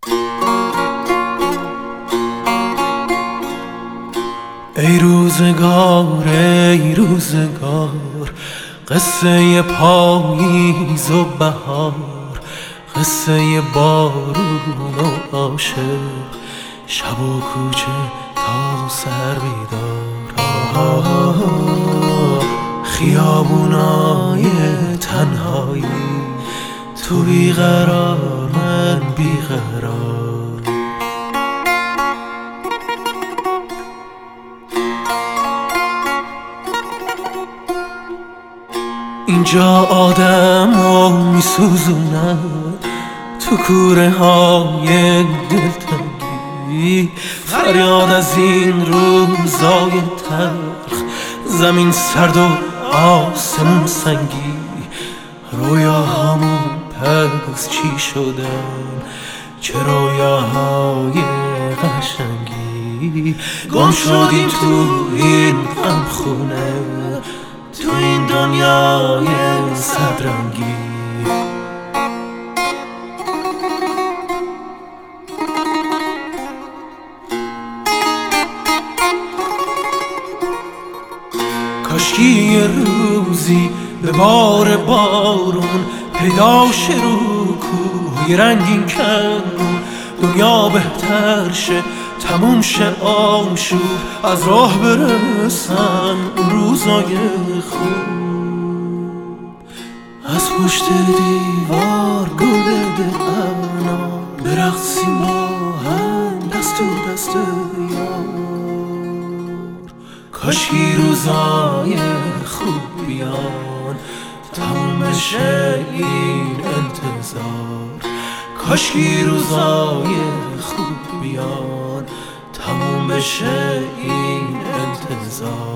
ای روزگار ای روزگار، قصه پاییز و بهار، قصه بارون و عاشق، شب و کوچه تا سر بیدار. خیابونای تنهایی، تو بیقرار من بیقرار. اینجا آدمو میسوزونن تو کوره های دلتنگی، فریاد از این روزای تلخ، زمین سرد و آسمون سنگی. رویاهامون پس چی شدن؟ چه رویاهای قشنگی. گم شدیم تو این غمخونه، تو این دنیای صدرنگی. کاشکی یه روزی به بار بارون پیدا شه رو کوه رنگین کمون، دنیا بهتر شه تموم شه آشوب، از راه برسن روزای خوب. از پشت دیوار گل بده انار، برقصیم با هم دست تو دست یار. کاشکی روزای خوب بیان تموم بشه این انتظار. کاشکی روزای خوب بیان تموم بشه این انتظار.